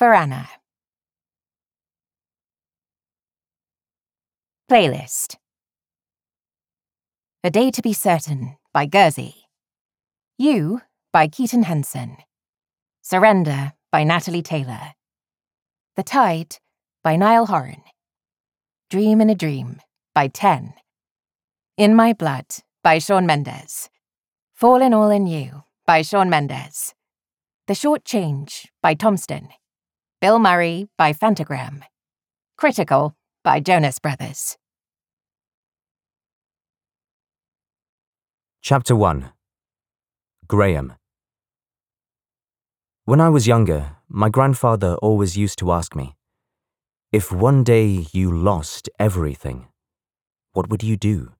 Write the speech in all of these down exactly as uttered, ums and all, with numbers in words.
for Anna. Playlist. A Day to Be Certain by Guernsey. You by Keaton Henson. Surrender by Natalie Taylor. The Tide by Niall Horan. Dream in a Dream by Ten. In My Blood by Shawn Mendes. Fallen All in You by Shawn Mendes. The Short Change by Tomston. Bill Murray by Fantagram. Critical by Jonas Brothers. Chapter one. Graham. When I was younger, my grandfather always used to ask me, if one day you lost everything, what would you do?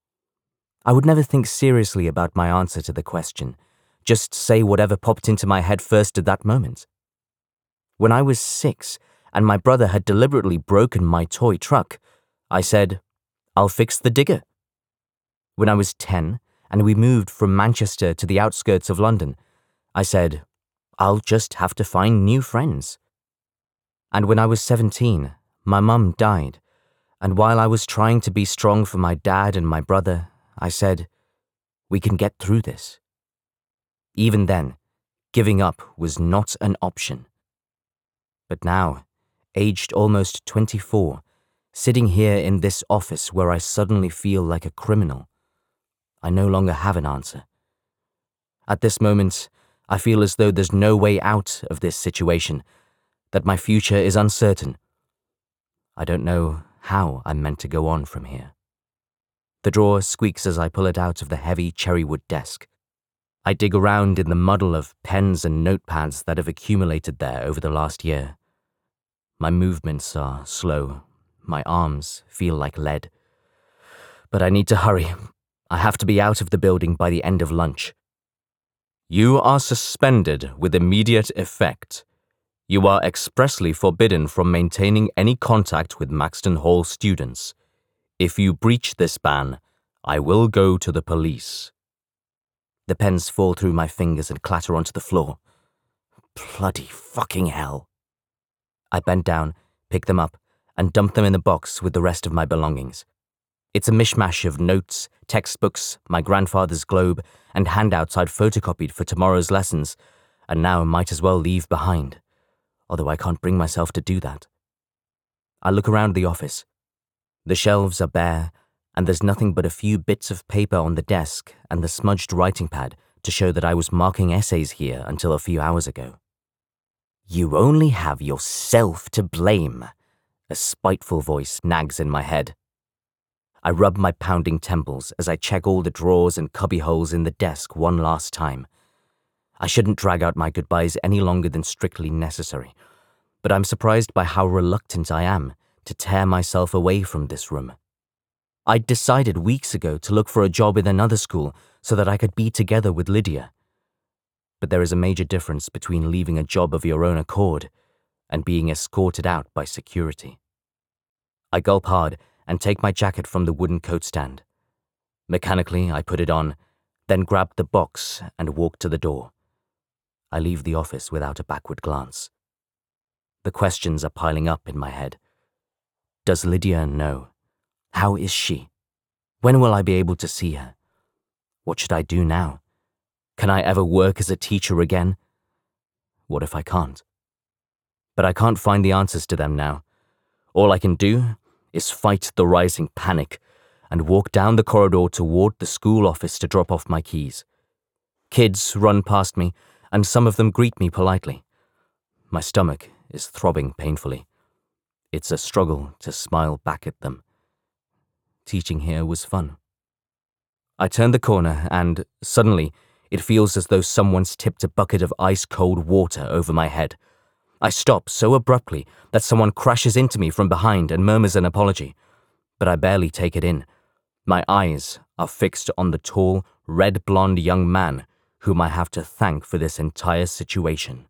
I would never think seriously about my answer to the question, just say whatever popped into my head first at that moment. When I was six and my brother had deliberately broken my toy truck, I said, I'll fix the digger. When I was ten and we moved from Manchester to the outskirts of London, I said, I'll just have to find new friends. And when I was seventeen, my mum died, and while I was trying to be strong for my dad and my brother, I said, we can get through this. Even then, giving up was not an option. But now, aged almost twenty-four, sitting here in this office where I suddenly feel like a criminal, I no longer have an answer. At this moment, I feel as though there's no way out of this situation, that my future is uncertain. I don't know how I'm meant to go on from here. The drawer squeaks as I pull it out of the heavy cherrywood desk. I dig around in the muddle of pens and notepads that have accumulated there over the last year. My movements are slow. My arms feel like lead. But I need to hurry. I have to be out of the building by the end of lunch. You are suspended with immediate effect. You are expressly forbidden from maintaining any contact with Maxton Hall students. If you breach this ban, I will go to the police. The pens fall through my fingers and clatter onto the floor. Bloody fucking hell. I bend down, pick them up, and dump them in the box with the rest of my belongings. It's a mishmash of notes, textbooks, my grandfather's globe, and handouts I'd photocopied for tomorrow's lessons, and now might as well leave behind, although I can't bring myself to do that. I look around the office. The shelves are bare, and there's nothing but a few bits of paper on the desk and the smudged writing pad to show that I was marking essays here until a few hours ago. You only have yourself to blame, a spiteful voice nags in my head. I rub my pounding temples as I check all the drawers and cubbyholes in the desk one last time. I shouldn't drag out my goodbyes any longer than strictly necessary, but I'm surprised by how reluctant I am to tear myself away from this room. I'd decided weeks ago to look for a job in another school so that I could be together with Lydia. But there is a major difference between leaving a job of your own accord and being escorted out by security. I gulp hard and take my jacket from the wooden coat stand. Mechanically, I put it on, then grab the box and walk to the door. I leave the office without a backward glance. The questions are piling up in my head. Does Lydia know? How is she? When will I be able to see her? What should I do now? Can I ever work as a teacher again? What if I can't? But I can't find the answers to them now. All I can do is fight the rising panic and walk down the corridor toward the school office to drop off my keys. Kids run past me, and some of them greet me politely. My stomach is throbbing painfully. It's a struggle to smile back at them. Teaching here was fun. I turn the corner and, suddenly, it feels as though someone's tipped a bucket of ice-cold water over my head. I stop so abruptly that someone crashes into me from behind and murmurs an apology, but I barely take it in. My eyes are fixed on the tall, red-blonde young man whom I have to thank for this entire situation.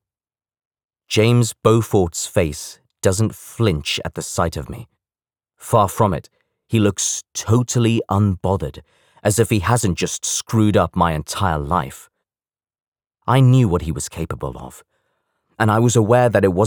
James Beaufort's face doesn't flinch at the sight of me. Far from it, he looks totally unbothered, as if he hasn't just screwed up my entire life. I knew what he was capable of, and I was aware that it wasn't